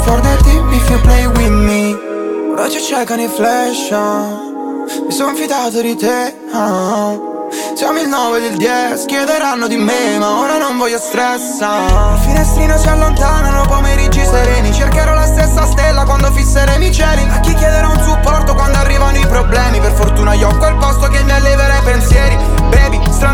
Ricordati if you play with me. Ora ci cercano i flash, mi son fidato di te, siamo il 9 del 10, chiederanno di me, ma ora non voglio stress. Il finestrino si allontanano, pomeriggi sereni.